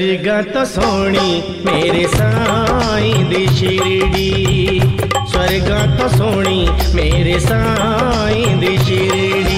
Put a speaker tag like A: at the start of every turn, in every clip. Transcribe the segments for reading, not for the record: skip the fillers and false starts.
A: स्वर्ग तो सोनी मेरे साईं दी शिरडी, स्वर्ग तो सोनी मेरे साईं दी शिरडी।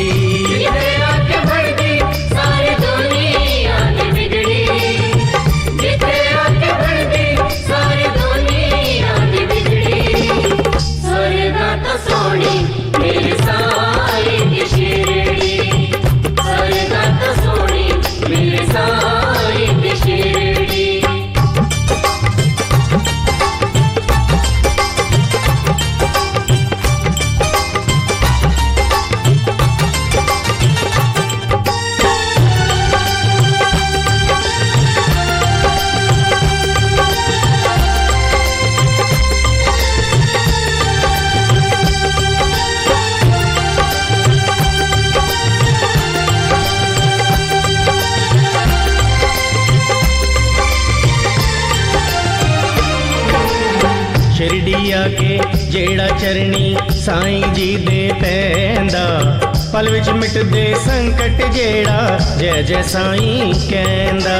A: शिरडिया के जेड़ा चरनी साईं जी दे पैंदा, पल विच मिट दे संकट जेड़ा जय जय साईं कहंदा।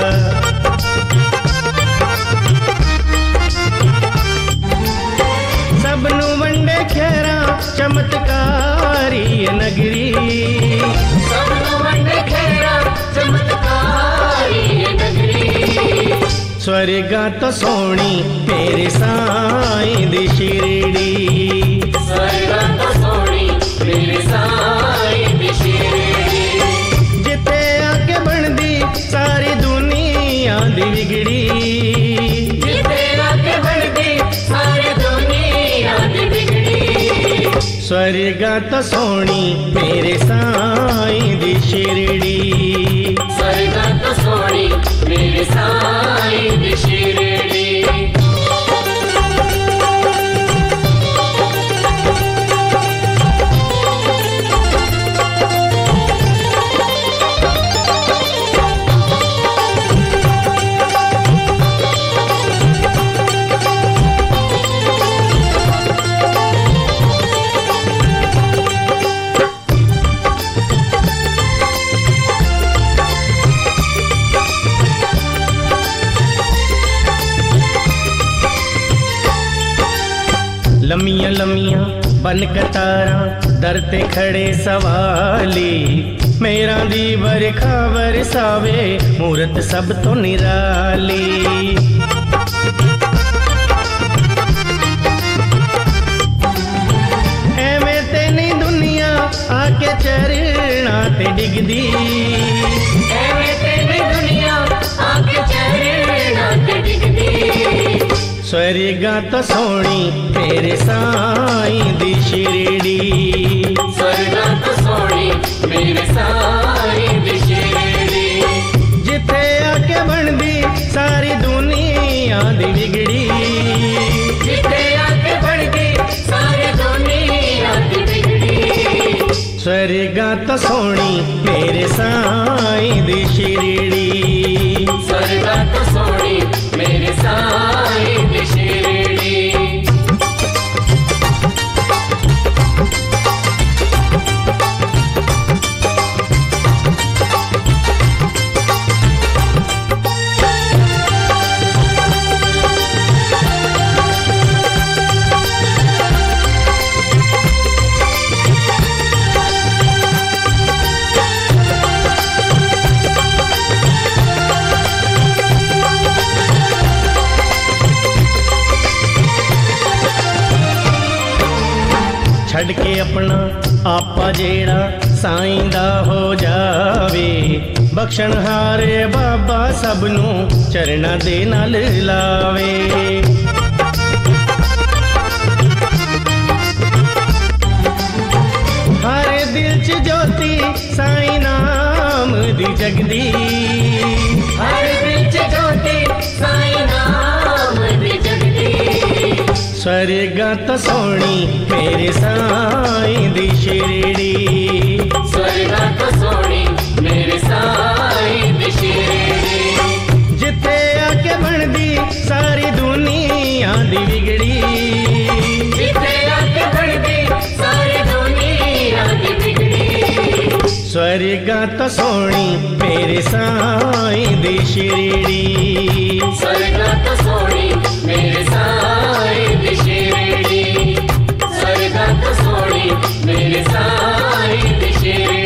A: सबनू वंडे खेरा चमत्कारी नगरी, सबनू वंडे खेरा चमत्कारी नगरी। स्वर्ग तो सोनी मेरे साईं दी शिरडी, स्वर्ग तो सोनी मेरे साईं दी शिरडी। जिथे आके बनदी सारी दुनिया दी बिगड़ी, जिथे आके बनदी सारी दुनिया दी बिगड़ी। स्वर्ग तो सोनी मेरे साईं दी शिरडी, स्वर्ग तो सोनी मेरे साईं दी शिरडी। लमिया लमिया बन कतारा दर ते खड़े सवाली, मेरा दी बरखा बरसावे मूरत सब तो निराली। एवें ते नी दुनिया आके चरना ते डिगदी, एवें ते नी दुनिया आके चरना ते डिगदी। स्वर्ग तो सोनी मेरे साईं दी शिरडी, स्वर्ग तो सोनी मेरे साईं दी शिरडी। जिथे आके बनदी सारी दुनिया दी बिगड़ी, जिथे आके बनदी सारी दुनिया दी बिगड़ी। स्वर्ग तो सोनी मेरे साईं दी शिरडी, स्वर्ग तो सोनी मेरे साईं दी शिरडी। छड़ के अपना आपा जेड़ा साईं दा हो जावे, बख्शण हारे बाबा सबनू चरना दे नाल लावे। हारे दिल च ज्योति साईं नाम दी जगदी, हारे दिल च ज्योति साईं नाम दी जगदी। स्वर्ग तो सोनी मेरे साईं दी शिरडी, स्वर्ग तो सोनी मेरे साईं दी शिरडी। जिथे आके बनदी सारी दुनिया दी बिगड़ी, जिथे आके बनदी सारी दुनिया दी बिगड़ी। स्वर्ग तो सोनी मेरे साईं दी शिरडी,
B: स्वर्गा तो सोनी मेरे साईं दी शिरडी, स्वर्गा तो सोनी मेरे साईं दी शिरडी।